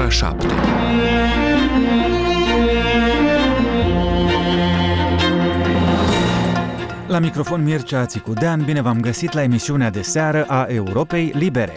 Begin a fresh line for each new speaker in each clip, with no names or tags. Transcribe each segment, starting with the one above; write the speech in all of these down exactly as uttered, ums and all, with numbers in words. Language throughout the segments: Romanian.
ora șapte.
La microfon Mircea Țicudean, bine v-am găsit la emisiunea de seară a Europei Libere.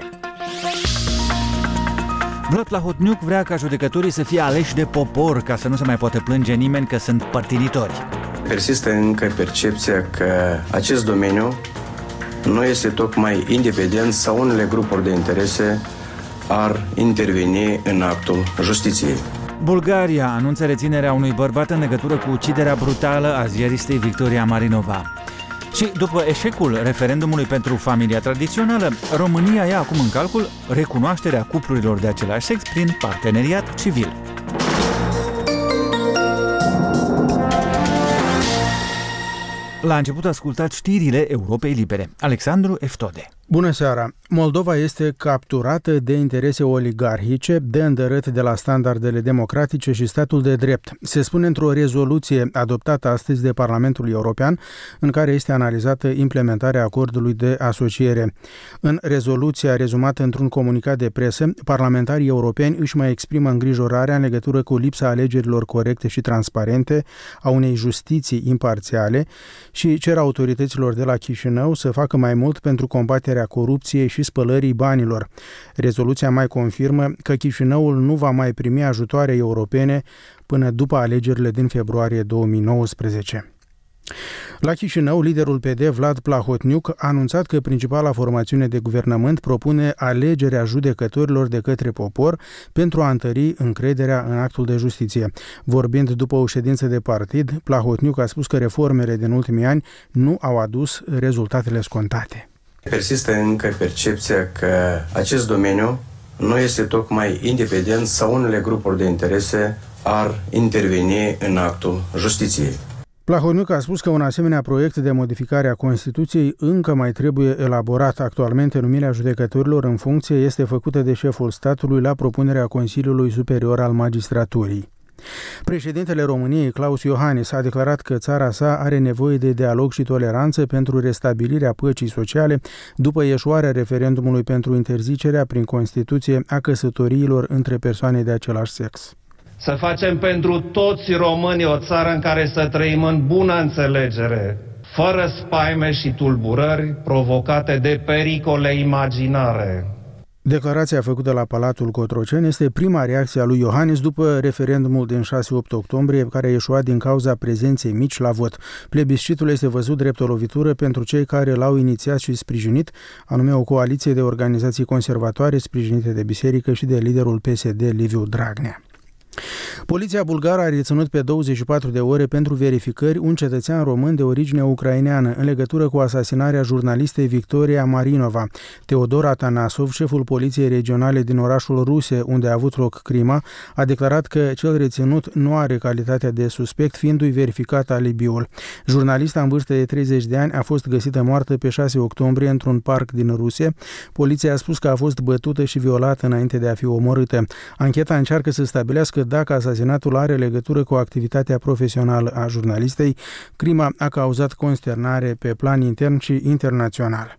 Vlad Plahotniuc vrea ca judecătorii să fie aleși de popor, ca să nu se mai poată plânge nimeni că sunt părtinitori.
Persistă încă percepția că acest domeniu nu este tocmai independent sau unele grupuri de interese ar interveni în actul justiției.
Bulgaria anunță reținerea unui bărbat în legătură cu uciderea brutală a ziaristei Victoria Marinova. Și după eșecul referendumului pentru familia tradițională, România ia acum în calcul recunoașterea cuplurilor de același sex prin parteneriat civil. La început ascultați știrile Europei Libere. Alexandru Eftode.
Bună seara! Moldova este capturată de interese oligarhice, de îndărât de la standardele democratice și statul de drept. Se spune într-o rezoluție adoptată astăzi de Parlamentul European, în care este analizată implementarea acordului de asociere. În rezoluția rezumată într-un comunicat de presă, parlamentarii europeni își mai exprimă îngrijorarea în legătură cu lipsa alegerilor corecte și transparente, a unei justiții imparțiale și cer autorităților de la Chișinău să facă mai mult pentru combaterea corupției și spălării banilor. Rezoluția mai confirmă că Chișinăul nu va mai primi ajutoare europene până după alegerile din februarie două mii nouăsprezece. La Chișinău, liderul P D, Vlad Plahotniuc, a anunțat că principala formațiune de guvernământ propune alegerea judecătorilor de către popor pentru a întări încrederea în actul de justiție. Vorbind după o ședință de partid, Plahotniuc a spus că reformele din ultimii ani nu au adus rezultatele scontate.
Persistă încă percepția că acest domeniu nu este tocmai independent sau unele grupuri de interese ar interveni în actul justiției.
Plahotniuc a spus că un asemenea proiect de modificare a Constituției încă mai trebuie elaborat. Actualmente, numirea judecătorilor în funcție este făcută de șeful statului la propunerea Consiliului Superior al Magistraturii. Președintele României, Klaus Iohannis, a declarat că țara sa are nevoie de dialog și toleranță pentru restabilirea păcii sociale după eșuarea referendumului pentru interzicerea prin Constituție a căsătoriilor între persoane de același sex.
Să facem pentru toți românii o țară în care să trăim în bună înțelegere, fără spaime și tulburări provocate de pericole imaginare.
Declarația făcută la Palatul Cotroceni este prima reacție a lui Iohannis după referendumul din șase-opt octombrie, care a ieșuat din cauza prezenței mici la vot. Plebiscitul este văzut drept o lovitură pentru cei care l-au inițiat și sprijinit, anume o coaliție de organizații conservatoare sprijinite de biserică și de liderul P S D, Liviu Dragnea. Poliția bulgară a reținut pe douăzeci și patru de ore pentru verificări un cetățean român de origine ucraineană în legătură cu asasinarea jurnalistei Victoria Marinova. Teodor Atanasov, șeful poliției regionale din orașul Ruse, unde a avut loc crima, a declarat că cel reținut nu are calitatea de suspect, fiindu-i verificat alibiul. Jurnalista în vârstă de treizeci de ani a fost găsită moartă pe șase octombrie într-un parc din Rusia. Poliția a spus că a fost bătută și violată înainte de a fi omorâtă. Ancheta încearcă să stabilească dacă asasinatul are legătură cu activitatea profesională a jurnalistei. Crima a cauzat consternare pe plan intern și internațional.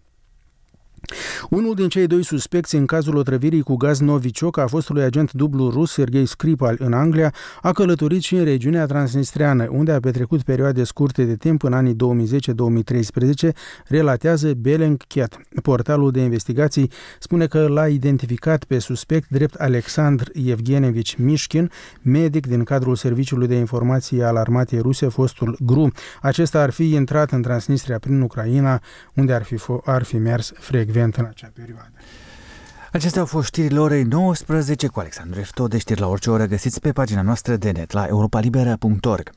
Unul din cei doi suspecți în cazul otrăvirii cu gaz Novichok a fostului agent dublu rus Sergei Skripal în Anglia a călătorit și în regiunea transnistreană, unde a petrecut perioade scurte de timp în anii două mii zece două mii treisprezece, relatează Bellingcat. Portalul de investigații spune că l-a identificat pe suspect drept Alexandr Evgenevici Mishkin, medic din cadrul Serviciului de Informații al Armatei Ruse, fostul G R U. Acesta ar fi intrat în Transnistria prin Ucraina, unde ar fi, ar fi mers frecvent în acea perioadă.
Acestea au fost știrile orei nouăsprezece cu Alexandru Eftode. Știri la orice oră găsiți pe pagina noastră de net la europa libera punct org.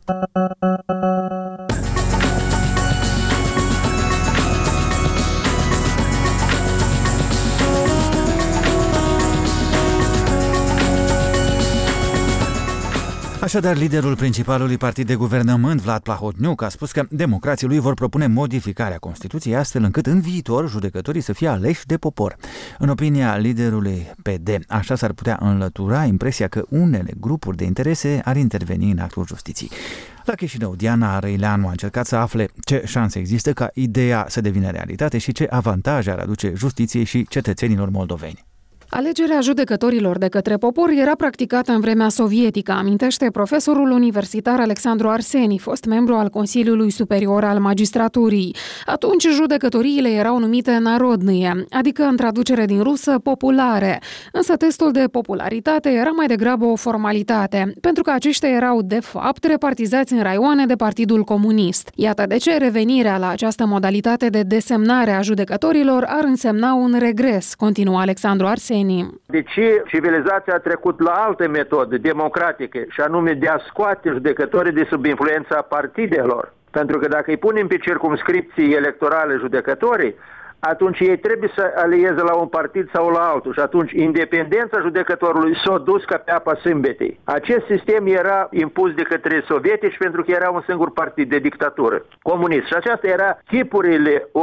Așadar, liderul principalului partid de guvernământ, Vlad Plahotniuc, a spus că democrații lui vor propune modificarea Constituției astfel încât în viitor judecătorii să fie aleși de popor. În opinia liderului P D, așa s-ar putea înlătura impresia că unele grupuri de interese ar interveni în actul justiției. La Chișinău, Diana Răileanu a încercat să afle ce șanse există ca ideea să devină realitate și ce avantaje ar aduce justiției și cetățenilor moldoveni.
Alegerea judecătorilor de către popor era practicată în vremea sovietică, amintește profesorul universitar Alexandru Arseni, fost membru al Consiliului Superior al Magistraturii. Atunci judecătoriile erau numite narodnie, adică în traducere din rusă populare, însă testul de popularitate era mai degrabă o formalitate, pentru că aceștia erau de fapt repartizați în raioane de Partidul Comunist. Iată de ce revenirea la această modalitate de desemnare a judecătorilor ar însemna un regres, continuă Alexandru Arseni.
De ce civilizația a trecut la alte metode democratice, și anume de a scoate judecătorii de sub influența partidelor? Pentru că dacă îi punem pe circumscripții electorale judecătorii, atunci ei trebuie să alieze la un partid sau la altul și atunci independența judecătorului s-a dus ca pe apa sâmbetei. Acest sistem era impus de către sovietici pentru că era un singur partid de dictatură comunist și aceasta era chipurile, o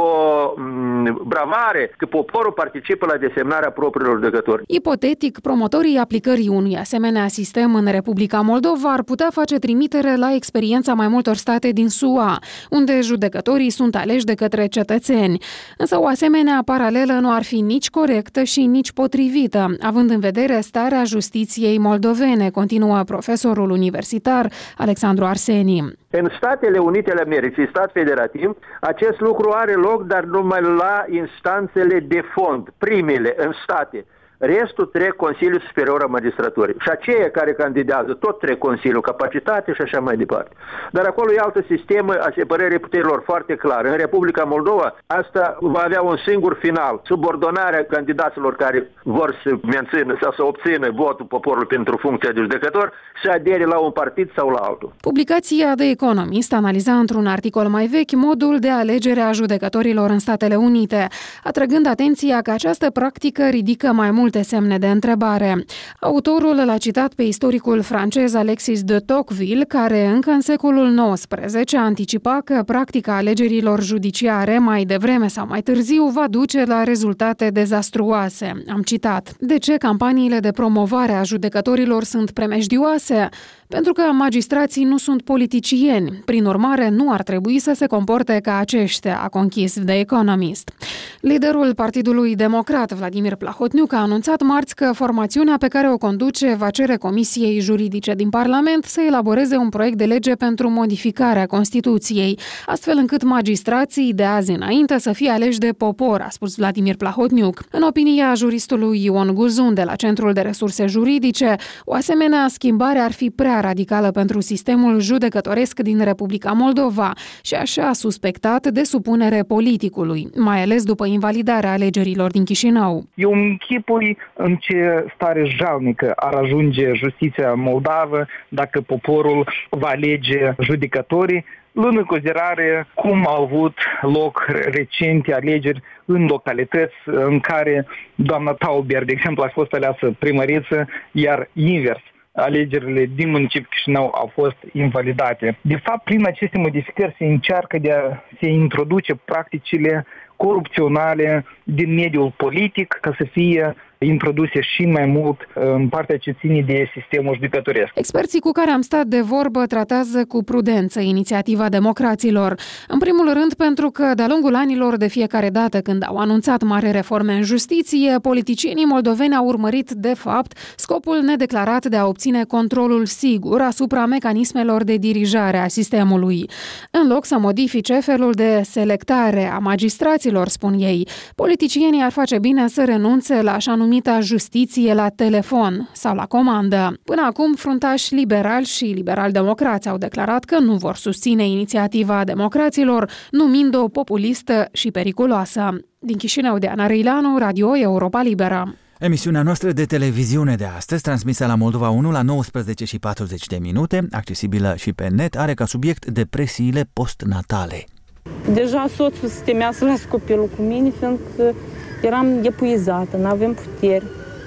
m- bravare că poporul participă la desemnarea propriilor judecători.
Ipotetic, promotorii aplicării unui asemenea sistem în Republica Moldova ar putea face trimitere la experiența mai multor state din S U A, unde judecătorii sunt aleși de către cetățeni. Însă o asemenea paralelă nu ar fi nici corectă și nici potrivită, având în vedere starea justiției moldovene, continuă profesorul universitar Alexandru Arseni.
În Statele Unite ale Americii, stat federativ, acest lucru are loc, dar numai la instanțele de fond, primele în state. Restul trec Consiliul Superior al Magistraturii. Și aceia care candidează tot trec Consiliul, capacitate și așa mai departe. Dar acolo e altă sistemă a separării puterilor foarte clară. În Republica Moldova asta va avea un singur final. Subordonarea candidaților care vor să mențină sau să obțină votul poporului pentru funcția de judecător și adere la un partid sau la altul.
Publicația The Economist analiza într-un articol mai vechi modul de alegere a judecătorilor în Statele Unite, atrăgând atenția că această practică ridică mai mult multe semne de întrebare. Autorul l-a citat pe istoricul francez Alexis de Tocqueville, care încă în secolul nouăsprezece anticipa că practica alegerilor judiciare mai devreme sau mai târziu va duce la rezultate dezastruoase. Am citat. De ce campaniile de promovare a judecătorilor sunt premejdioase? Pentru că magistrații nu sunt politicieni. Prin urmare, nu ar trebui să se comporte ca aceștia, a conchis The Economist. Liderul Partidului Democrat, Vladimir Plahotniuc, a anunțat marți că formațiunea pe care o conduce va cere Comisiei Juridice din Parlament să elaboreze un proiect de lege pentru modificarea Constituției, astfel încât magistrații de azi înainte să fie aleși de popor, a spus Vladimir Plahotniuc. În opinia juristului Ion Guzun de la Centrul de Resurse Juridice, o asemenea schimbare ar fi prea radicală pentru sistemul judecătoresc din Republica Moldova și așa suspectat de supunere politicului, mai ales după invalidarea alegerilor din Chișinău.
Eu îmi închipui în ce stare jalnică ar ajunge justiția moldavă dacă poporul va alege judecătorii, luând în considerare cum au avut loc recente alegeri în localități în care doamna Tauber, de exemplu, a fost aleasă primăriță, iar invers, alegerile din municipiul Chișinău au fost invalidate. De fapt, prin aceste modificări se încearcă de a se introduce practicile corupționale din mediul politic ca să fie introduse și mai mult în partea ce ține de sistemul judecătoresc.
Experții cu care am stat de vorbă tratează cu prudență inițiativa democraților. În primul rând pentru că de-a lungul anilor, de fiecare dată când au anunțat mari reforme în justiție, politicienii moldoveni au urmărit de fapt scopul nedeclarat de a obține controlul sigur asupra mecanismelor de dirijare a sistemului. În loc să modifice felul de selectare a magistraților, spun ei, politicienii ar face bine să renunțe la așa numita justiție la telefon sau la comandă. Până acum, fruntași liberali și liberal-democrați au declarat că nu vor susține inițiativa democraților, numind-o populistă și periculoasă. Din Chișinău, Diana Răileanu, Radio Europa Liberă.
Emisiunea noastră de televiziune de astăzi, transmisă la Moldova unu la nouăsprezece și patruzeci de minute, accesibilă și pe net, are ca subiect depresiile postnatale.
Deja soțul se temea să las copilul cu mine, fiindcă eram epuizată, n-avem puteri.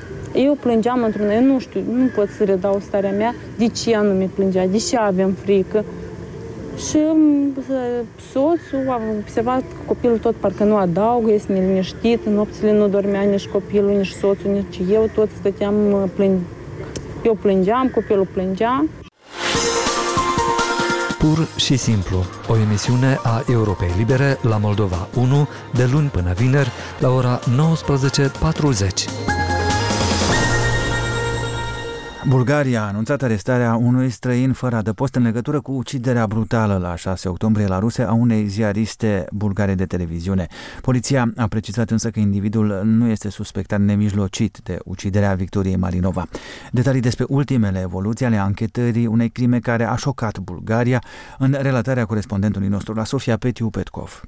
Eu plângeam într-un... Eu nu știu, nu pot să redau starea mea, de ce ea nu mi plângea, de ce aveam frică. Și soțul a observat că copilul tot parcă nu adaugă, este neliniștit, în nopțile nu dormea nici copilul, nici soțul, nici eu, toți stăteam, plâng... eu plângeam, copilul plângea.
Pur și simplu, o emisiune a Europei Libere la Moldova unu, de luni până vineri, la ora nouăsprezece patruzeci.
Bulgaria a anunțat arestarea unui străin fără adăpost în legătură cu uciderea brutală la șase octombrie la Ruse a unei ziariste bulgare de televiziune. Poliția a precizat însă că individul nu este suspectat nemijlocit de uciderea Victoriei Marinova. Detalii despre ultimele evoluții ale anchetării unei crime care a șocat Bulgaria în relatarea corespondentului nostru la Sofia Petiu Petkov.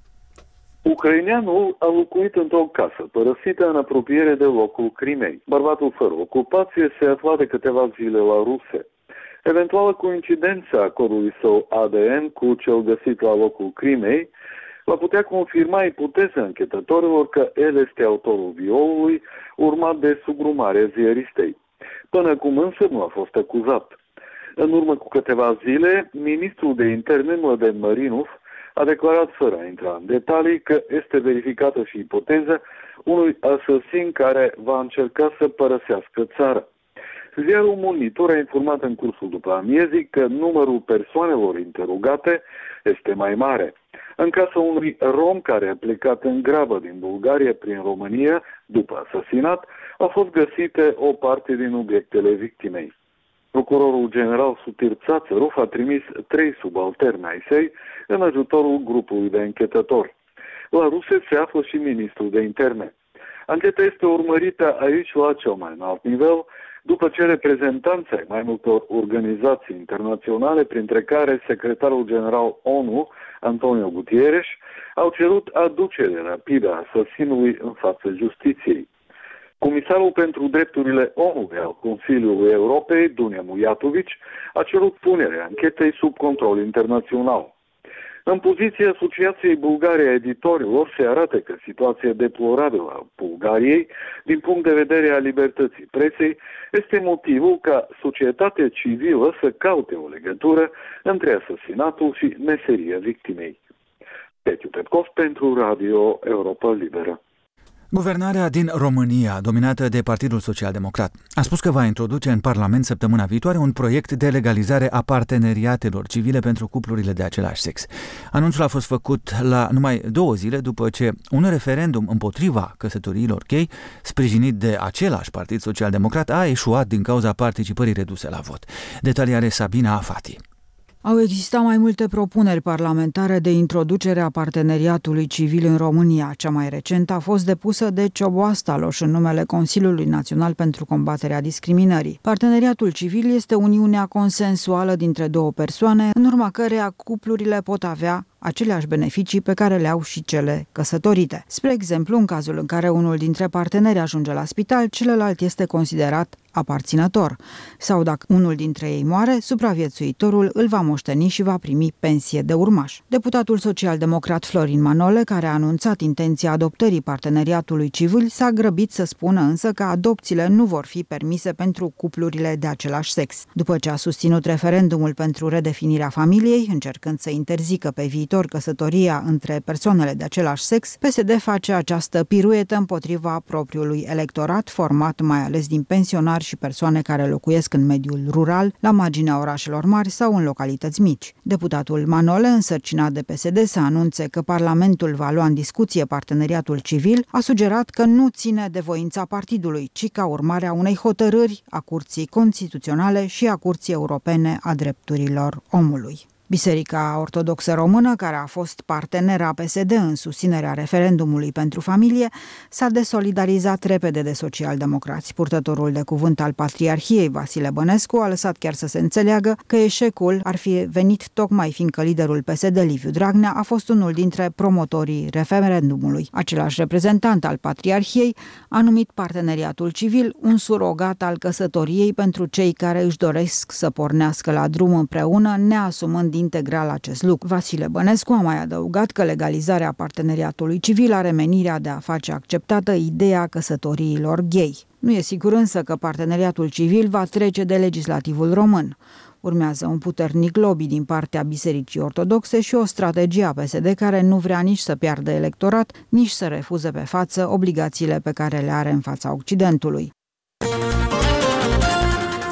Ucraineanul a locuit într-o casă părăsită în apropiere de locul crimei. Bărbatul fără ocupație se afla de câteva zile la Ruse. Eventuală coincidență a codului său A D N cu cel găsit la locul crimei va putea confirma ipoteza închetătorilor că el este autorul violului, urmat de sugrumarea ziaristei. Până acum însă nu a fost acuzat. În urmă cu câteva zile, ministrul de interne Mladen Marinov a declarat fără a intra în detalii că este verificată și ipoteza unui asasin care va încerca să părăsească țara. Ziarul Monitor a informat în cursul după amiezii că numărul persoanelor interogate este mai mare. În casa unui rom care a plecat în grabă din Bulgaria prin România după asasinat, a fost găsite o parte din obiectele victimei. Procurorul general Sutir Țațărov a trimis trei subalterni ai săi în ajutorul grupului de închetători. La Ruse se află și ministrul de interne. Ancheta este urmărită aici la cel mai înalt nivel, după ce reprezentanții ai mai multor organizații internaționale, printre care secretarul general O N U, Antonio Guterres, au cerut aducerea rapidă a asasinului în fața justiției. Comisarul pentru drepturile omului al Consiliului Europei, Dunja Mijatović, a cerut punerea anchetei sub control internațional. În poziția Asociației Bulgare a Editorilor se arată că situația deplorabilă a Bulgariei, din punct de vedere a libertății presei, este motivul ca societatea civilă să caute o legătură între asasinatul și meseria victimei. Petiu Petkov pentru Radio Europa Liberă.
Guvernarea din România, dominată de Partidul Social-Democrat, a spus că va introduce în Parlament săptămâna viitoare un proiect de legalizare a parteneriatelor civile pentru cuplurile de același sex. Anunțul a fost făcut la numai două zile după ce un referendum împotriva căsătoriilor gay, sprijinit de același Partid Social-Democrat, a eșuat din cauza participării reduse la vot. Detalii are Sabina Afati.
Au existat mai multe propuneri parlamentare de introducere a parteneriatului civil în România. Cea mai recentă a fost depusă de Ciobo Staloș în numele Consiliului Național pentru Combaterea Discriminării. Parteneriatul civil este uniunea consensuală dintre două persoane, în urma căreia cuplurile pot avea aceleași beneficii pe care le au și cele căsătorite. Spre exemplu, în cazul în care unul dintre parteneri ajunge la spital, celălalt este considerat aparținător. Sau dacă unul dintre ei moare, supraviețuitorul îl va moșteni și va primi pensie de urmaș. Deputatul social-democrat Florin Manole, care a anunțat intenția adoptării parteneriatului civil, s-a grăbit să spună însă că adopțiile nu vor fi permise pentru cuplurile de același sex. După ce a susținut referendumul pentru redefinirea familiei, încercând să interzică pe viitor căsătoria între persoanele de același sex, P S D face această piruetă împotriva propriului electorat, format mai ales din pensionari și persoane care locuiesc în mediul rural, la marginea orașelor mari sau în localități mici. Deputatul Manole, însărcinat de P S D să anunțe că Parlamentul va lua în discuție parteneriatul civil, a sugerat că nu ține de voința partidului, ci ca urmare a unei hotărâri a Curții Constituționale și a Curții Europene a Drepturilor Omului. Biserica Ortodoxă Română, care a fost partenera P S D în susținerea referendumului pentru familie, s-a desolidarizat repede de socialdemocrați. Purtătorul de cuvânt al Patriarhiei, Vasile Bănescu, a lăsat chiar să se înțeleagă că eșecul ar fi venit tocmai fiindcă liderul P S D, Liviu Dragnea, a fost unul dintre promotorii referendumului. Același reprezentant al Patriarhiei a numit parteneriatul civil un surogat al căsătoriei pentru cei care își doresc să pornească la drum împreună, neasumând integral acest lucru. Vasile Bănescu a mai adăugat că legalizarea parteneriatului civil are menirea de a face acceptată ideea căsătoriilor gay. Nu e sigur însă că parteneriatul civil va trece de legislativul român. Urmează un puternic lobby din partea Bisericii Ortodoxe și o strategie a P S D care nu vrea nici să piardă electorat, nici să refuze pe față obligațiile pe care le are în fața Occidentului.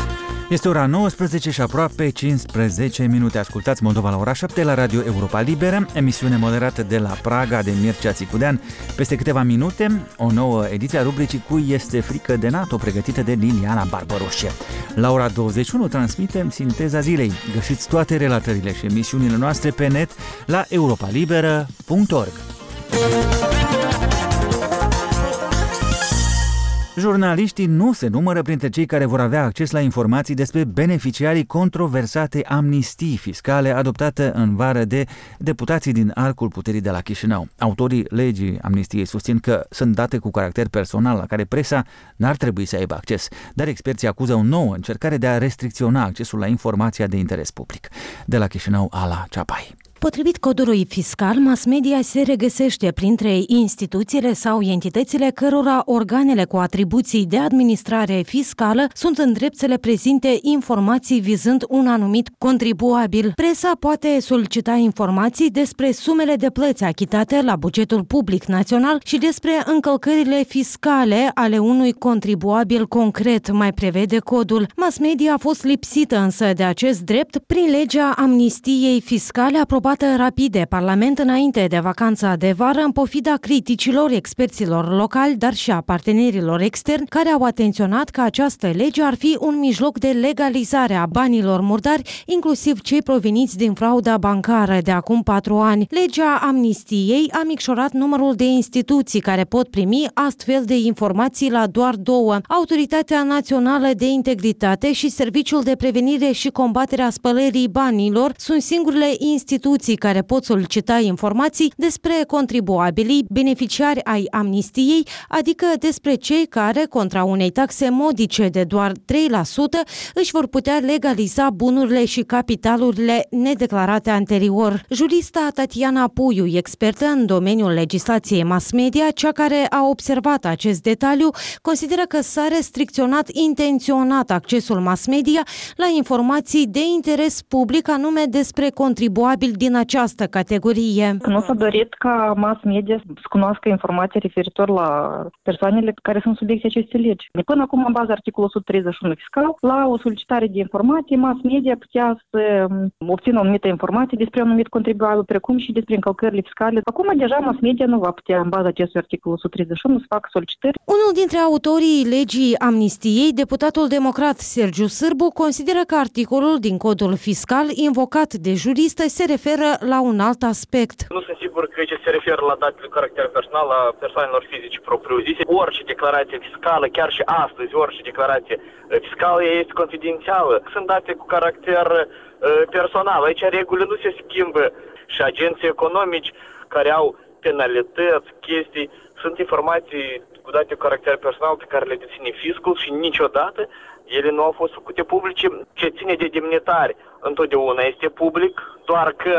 Este ora nouăsprezece și aproape cincisprezece minute. Ascultați Moldova la ora șapte la Radio Europa Liberă, emisiune moderată de la Praga de Mircea Țicudean. Peste câteva minute, o nouă ediție a rubricii Cui este frică de NATO, pregătită de Liliana Barbaroșe. La ora douăzeci și unu transmitem Sinteza Zilei. Găsiți toate relatările și emisiunile noastre pe net la europalibera punct org. Jurnaliștii nu se numără printre cei care vor avea acces la informații despre beneficiarii controversate amnistii fiscale adoptate în vară de deputații din arcul puterii de la Chișinău. Autorii legii amnistiei susțin că sunt date cu caracter personal la care presa n-ar trebui să aibă acces, dar experții acuză o nouă încercare de a restricționa accesul la informația de interes public. De la Chișinău, Ala Ceapai.
Potrivit codului fiscal, mass media se regăsește printre instituțiile sau entitățile cărora organele cu atribuții de administrare fiscală sunt în drept să le prezinte informații vizând un anumit contribuabil. Presa poate solicita informații despre sumele de plăți achitate la bugetul public național și despre încălcările fiscale ale unui contribuabil concret, mai prevede codul. Mass media a fost lipsită însă de acest drept prin legea amnistiei fiscale aprobată rapid de Parlament înainte de vacanța de vară, în pofida criticilor experților locali, dar și a partenerilor externi, care au atenționat că această lege ar fi un mijloc de legalizare a banilor murdari, inclusiv cei proveniți din frauda bancară de acum patru ani. Legea amnistiei a micșorat numărul de instituții care pot primi astfel de informații la doar două: Autoritatea Națională de Integritate și Serviciul de Prevenire și Combatere a Spălării Banilor sunt singurele instituții care pot solicita informații despre contribuabilii beneficiari ai amnistiei, adică despre cei care, contra unei taxe modice de doar trei la sută, își vor putea legaliza bunurile și capitalurile nedeclarate anterior. Jurista Tatiana Puiu, expertă în domeniul legislației mass media, cea care a observat acest detaliu, consideră că s-a restricționat intenționat accesul mass media la informații de interes public, anume despre contribuabili din această categorie.
Nu s-a dorit ca mass media să cunoască informații referitor la persoanele care sunt subiecte acestei legi. De până acum, în baza articolului o sută treizeci și unu fiscal, la o solicitare de informații, mass media putea să obțină o anumită informație despre un anumit contribuabil, precum și despre încălcările fiscale. Acum, deja mass media nu va putea, în baza acestui articol o sută treizeci și unu, să facă solicitări.
Unul dintre autorii legii amnistiei, deputatul democrat Sergiu Sârbu, consideră că articolul din codul fiscal invocat de juristă se referă la un alt aspect.
Nu sunt sigur că ce se referă la date de caracter personal a persoanelor fizice propriu-zise. Orice declarație fiscală, chiar și astăzi, orice declarație fiscală este confidențială. Sunt date cu caracter uh, personal. Aici regulile nu se schimbă și agenții economici care au penalități, chestii, sunt informații cu date cu caracter personal pe care le deține fiscul și niciodată ele nu au fost făcute publice. Ce ține de demnitari întotdeauna este public, doar că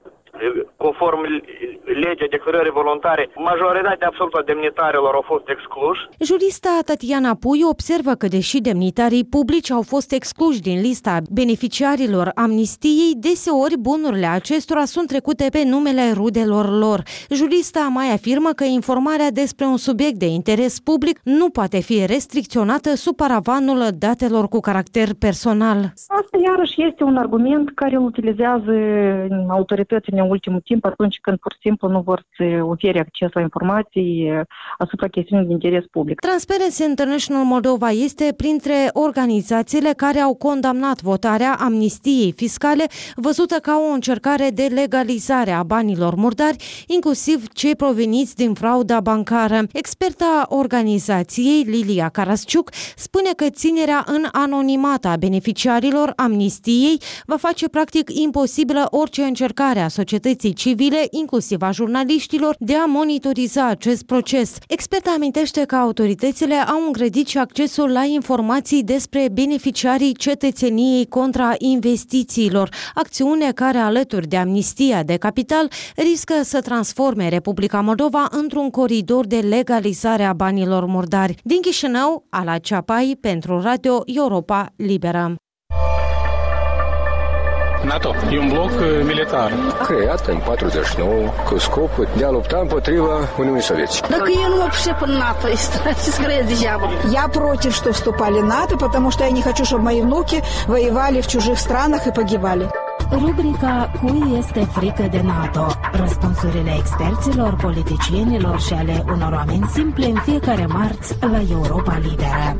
conform legea declarării voluntare, majoritatea absolută a demnitarilor au fost excluși.
Jurista Tatiana Puiu observă că deși demnitarii publici au fost excluși din lista beneficiarilor amnistiei, deseori bunurile acestora sunt trecute pe numele rudelor lor. Jurista mai afirmă că informarea despre un subiect de interes public nu poate fi restricționată sub paravanul datelor cu caracter personal.
Asta iarăși este un argument care îl utilizează autoritățile în ultimul timp, atunci când pur și simplu nu vor să ofere acces la informații asupra chestiunii de interes public.
Transparency International Moldova este printre organizațiile care au condamnat votarea amnistiei fiscale, văzută ca o încercare de legalizare a banilor murdari, inclusiv cei proveniți din frauda bancară. Experta organizației, Lilia Carasciuc, spune că ținerea în anonimat a beneficiarilor amnistiei va face practic imposibilă orice încercare a societății civile, inclusiv a jurnaliștilor, de a monitoriza acest proces. Experta amintește că autoritățile au îngrădit și accesul la informații despre beneficiarii cetățeniei contra investițiilor, acțiune care, alături de amnistia de capital, riscă să transforme Republica Moldova într-un coridor de legalizare a banilor murdari. Din Chișinău, Ala Ceapai, pentru Radio Europa Liberă.
NATO e un bloc militar
creat în patruzeci și nouă cu scopul de a lupta împotriva Uniunii Sovietice.
Dacă eu nu mă пришел în НАТО, este скорее degeaba.
Я против, что вступали в НАТО, потому что я не хочу, чтобы мои внуки воевали в чужих странах и погибали.
Rubrica Cui este frică de NATO? Răspunsurile experților, politicienilor și ale unor oameni simple în fiecare marți la Europa Liberă.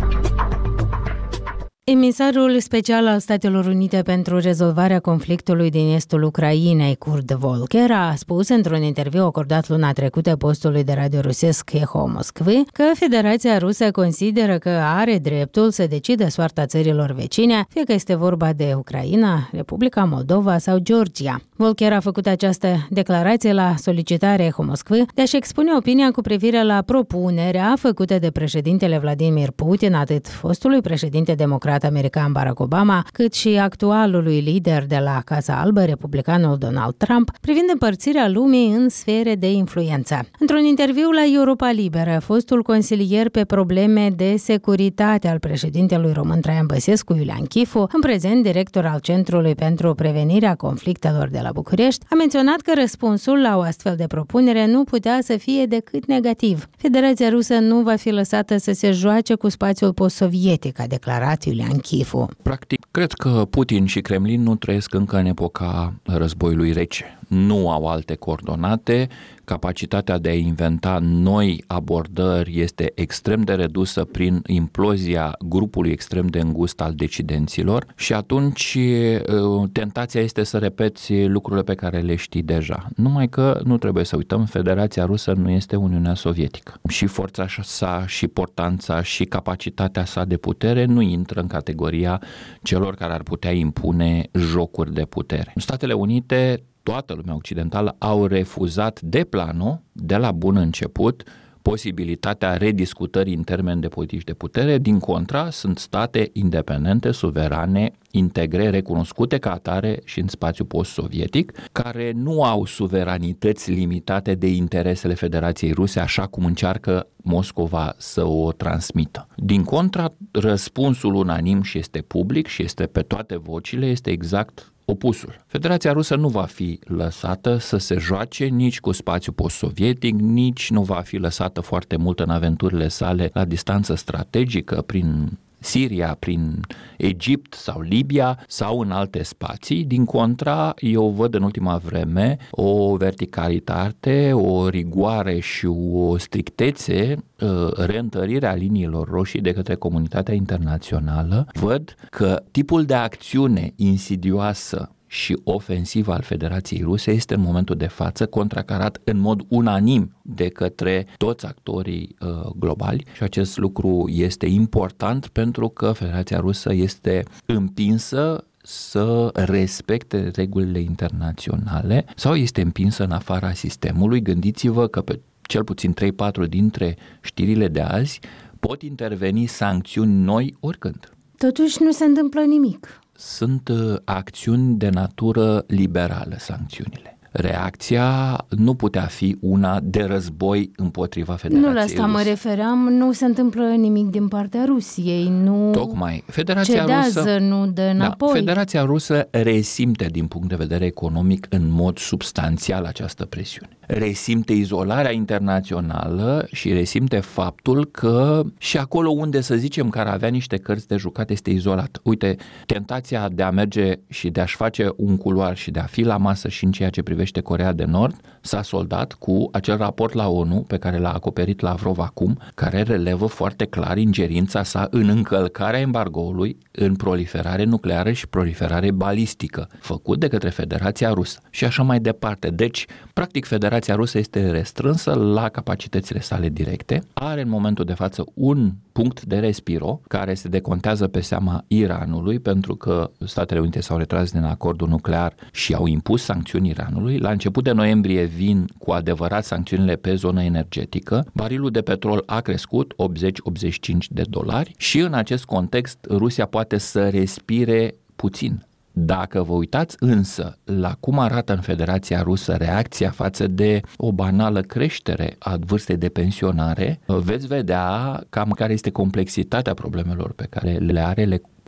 Emisarul special al Statelor Unite pentru rezolvarea conflictului din estul Ucrainei, Kurt Volker, a spus într-un interviu acordat luna trecută postului de radio rusesc Echo Moskvy că Federația Rusă consideră că are dreptul să decide soarta țărilor vecine, fie că este vorba de Ucraina, Republica Moldova sau Georgia. Volker a făcut această declarație la solicitarea Echo Moskvy de a-și expune opinia cu privire la propunerea făcută de președintele Vladimir Putin, atât fostului președinte democrat american Barack Obama, cât și actualului lider de la Casa Albă, republicanul Donald Trump, privind împărțirea lumii în sfere de influență. Într-un interviu la Europa Liberă, fostul consilier pe probleme de securitate al președintelui român Traian Băsescu, Iulian Chifu, în prezent director al Centrului pentru Prevenirea Conflictelor de la București, a menționat că răspunsul la o astfel de propunere nu putea să fie decât negativ. Federația Rusă nu va fi lăsată să se joace cu spațiul post-sovietic, a declarat Iulian Chifu.
Practic, cred că Putin și Kremlin nu trăiesc încă în epoca războiului rece. Nu au alte coordonate, capacitatea de a inventa noi abordări este extrem de redusă prin implozia grupului extrem de îngust al decidenților și atunci tentația este să repeți lucrurile pe care le știi deja. Numai că nu trebuie să uităm, Federația Rusă nu este Uniunea Sovietică. Și forța sa, și portanța, și capacitatea sa de putere nu intră în categoria celor care ar putea impune jocuri de putere. Statele Unite, toată lumea occidentală, au refuzat de plano, de la bun început, posibilitatea rediscutării în termeni de politici de putere. Din contra, sunt state independente, suverane, integre, recunoscute ca atare și în spațiul post-sovietic, care nu au suveranități limitate de interesele Federației Ruse, așa cum încearcă Moscova să o transmită. Din contra, răspunsul unanim și este public și este pe toate vocile, este exact opusul. Federația Rusă nu va fi lăsată să se joace nici cu spațiul post-sovietic, nici nu va fi lăsată foarte mult în aventurile sale la distanță strategică prin Siria, prin Egipt sau Libia sau în alte spații. Din contra, eu văd în ultima vreme o verticalitate, o rigoare și o strictețe, reîntărirea liniilor roșii de către comunitatea internațională. Văd că tipul de acțiune insidioasă și ofensivă al Federației Ruse este în momentul de față contracarat în mod unanim de către toți actorii uh, globali și acest lucru este important pentru că Federația Rusă este împinsă să respecte regulile internaționale sau este împinsă în afara sistemului. Gândiți-vă că pe cel puțin trei patru dintre știrile de azi pot interveni sancțiuni noi oricând.
Totuși nu se întâmplă nimic.
Sunt acțiuni de natură liberală, sancțiunile. Reacția nu putea fi una de război împotriva Federației
Nu la asta
Ruse.
mă refeream, nu se întâmplă nimic din partea Rusiei, nu
Tocmai. Federația
cedează,
Rusă,
nu dă înapoi.
Da, Federația Rusă resimte din punct de vedere economic în mod substanțial această presiune. Resimte izolarea internațională și resimte faptul că și acolo unde, să zicem, că ar avea niște cărți de jucat este izolat. Uite, tentația de a merge și de a-și face un culoar și de a fi la masă și în ceea ce privește Coreea de Nord s-a soldat cu acel raport la ONU pe care l-a acoperit Lavrov acum, care relevă foarte clar ingerința sa în încălcarea embargoului în proliferare nucleară și proliferare balistică, făcut de către Federația Rusă și așa mai departe. Deci, practic, Federația Rusă este restrânsă la capacitățile sale directe, are în momentul de față un punct de respiro care se decontează pe seama Iranului, pentru că Statele Unite s-au retras din acordul nuclear și au impus sancțiuni Iranului. La început de noiembrie vin cu adevărat sancțiunile pe zonă energetică. Barilul de petrol a crescut optzeci optzeci și cinci de dolari și în acest context Rusia poate să respire puțin. Dacă vă uitați însă la cum arată în Federația Rusă reacția față de o banală creștere a vârstei de pensionare, veți vedea cam care este complexitatea problemelor pe care le are, le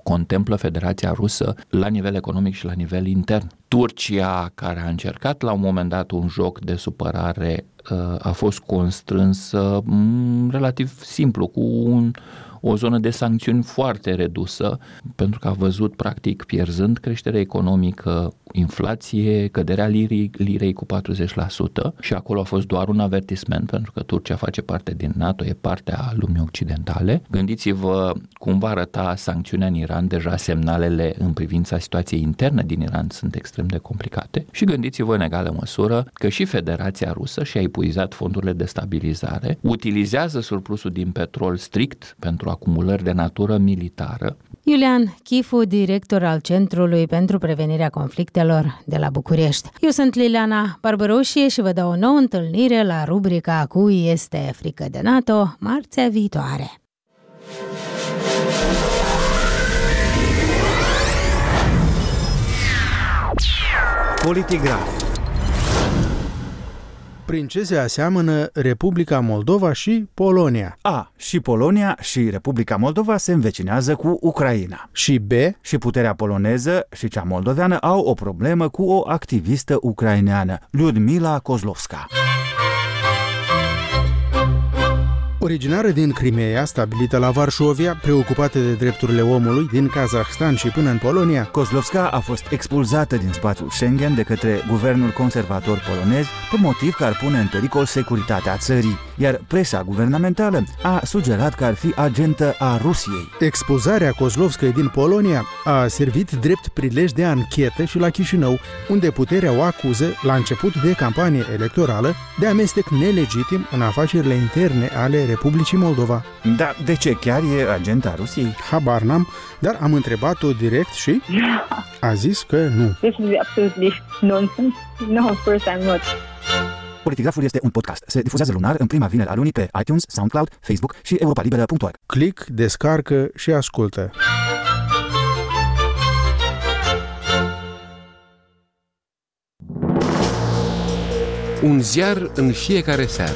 contemplă Federația Rusă la nivel economic și la nivel intern. Turcia, care a încercat la un moment dat un joc de supărare, a fost constrânsă relativ simplu, cu un, o zonă de sancțiuni foarte redusă, pentru că a văzut, practic, pierzând creșterea economică, inflație, căderea lirii, lirei cu patruzeci la sută și acolo a fost doar un avertisment, pentru că Turcia face parte din NATO, e parte a lumii occidentale. Gândiți-vă cum va arăta sancțiunea în Iran, deja semnalele în privința situației interne din Iran sunt extrem de complicate și gândiți-vă în egală măsură că și Federația Rusă și-a epuizat fondurile de stabilizare, utilizează surplusul din petrol strict pentru acumulări de natură militară.
Iulian Chifu, director al Centrului pentru Prevenirea Conflictelor de la București. Eu sunt Liliana Barbaroșie și vă dau o nouă întâlnire la rubrica Cui este frică de NATO, marțea viitoare.
Politigraf.
Prin ce se aseamănă Republica Moldova și Polonia?
A. Și Polonia și Republica Moldova se învecinează cu Ucraina.
Și B.
Și puterea poloneză și cea moldoveană au o problemă cu o activistă ucraineană, Lyudmila Kozlovska.
Originară din Crimea, stabilită la Varșovia, preocupată de drepturile omului din Kazahstan și până în Polonia,
Kozlovska a fost expulzată din spațiul Schengen de către guvernul conservator polonez pe motiv că ar pune în pericol securitatea țării, iar presa guvernamentală a sugerat că ar fi agentă a Rusiei.
Expulzarea Kozlovskei din Polonia a servit drept prilej de anchetă și la Chișinău, unde puterea o acuză, la început de campanie electorală, de amestec nelegitim în afacerile interne ale Republicii Moldova.
Dar de ce? Chiar e agenta Rusiei?
Habar n-am, dar am întrebat-o direct și a zis că nu.
This is absolutely nonsense. No, of course I'm not.
Politigraful este un podcast. Se difuzează lunar în prima vineri a lunii pe iTunes, SoundCloud, Facebook și europa liberă punct org.
Click, descarcă și ascultă.
Un ziar în fiecare seară.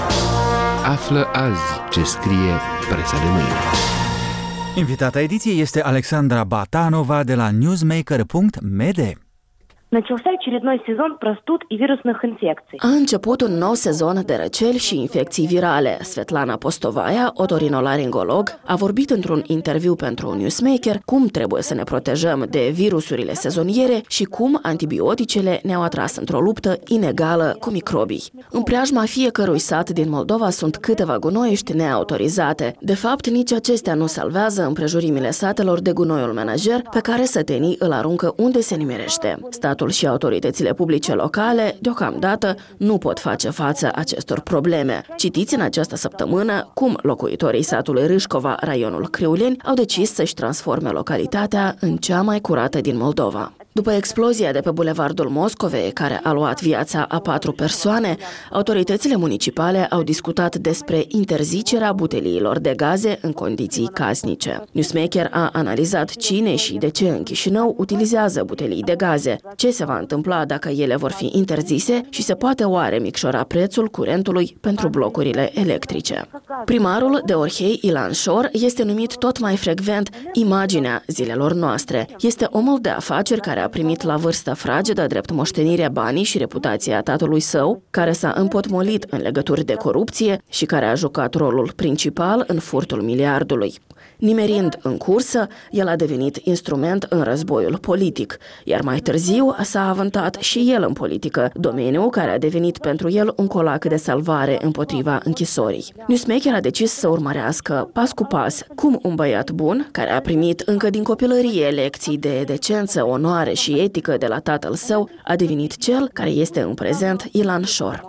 Află azi ce scrie presa de mâine.
Invitata ediției este Alexandra Batanova de la newsmaker punct m d.
Начался очередной сезон простуд и вирусных инфекций.
A început un nou sezon de răceli și infecții virale. Svetlana Postovaia, otorinolaringolog, a vorbit într-un interviu pentru Newsmaker cum trebuie să ne protejăm de virusurile sezoniere și cum antibioticele ne-au atras într-o luptă inegală cu microbii. În preajma fiecărui sat din Moldova sunt câteva gunoiești neautorizate. De fapt, nici acestea nu salvează împrejurimile satelor de gunoiul menajer pe care sătenii îl aruncă unde se nimerește. Statul și autoritățile publice locale, deocamdată, nu pot face față acestor probleme. Citiți în această săptămână cum locuitorii satului Râșcova, raionul Criuleni, au decis să-și transforme localitatea în cea mai curată din Moldova. După explozia de pe bulevardul Moscovei, care a luat viața a patru persoane, autoritățile municipale au discutat despre interzicerea buteliilor de gaze în condiții casnice. Newsmaker a analizat cine și de ce în Chișinău utilizează butelii de gaze, ce se va întâmpla dacă ele vor fi interzise și se poate oare micșora prețul curentului pentru blocurile electrice. Primarul de Orhei, Ilan Șor, este numit tot mai frecvent imaginea zilelor noastre. Este omul de afaceri care a primit la vârstă fragedă drept moștenire banii și reputația tatălui său, care s-a împotmolit în legături de corupție și care a jucat rolul principal în furtul miliardului. Nimerind în cursă, el a devenit instrument în războiul politic, iar mai târziu s-a avântat și el în politică, domeniu care a devenit pentru el un colac de salvare împotriva închisorii. Newsmaker a decis să urmărească pas cu pas cum un băiat bun, care a primit încă din copilărie lecții de decență, onoare și etică de la tatăl său, a devenit cel care este în prezent Ilan Șor.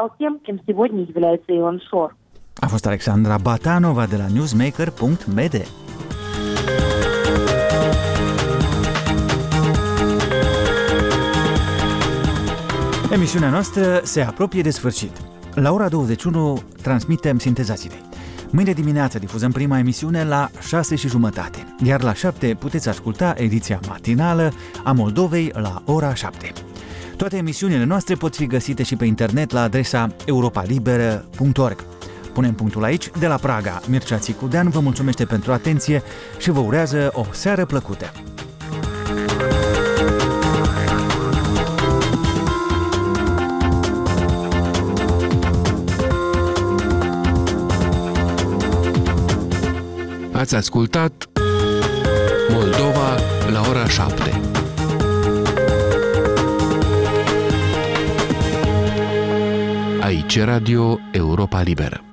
A fost Alexandra Batanova de la newsmaker punct m d. Emisiunea noastră se apropie de sfârșit. La ora douăzeci și unu transmitem Sinteza Zilei. Mâine dimineață difuzăm prima emisiune la șase și jumătate, iar la șapte puteți asculta ediția matinală a Moldovei la ora șapte. Toate emisiunile noastre pot fi găsite și pe internet la adresa europa liberă punct org. Punem punctul aici. De la Praga, Mircea Țicudean vă mulțumește pentru atenție și vă urează o seară plăcută.
Ați ascultat Moldova la ora șapte. Aici Radio Europa Liberă.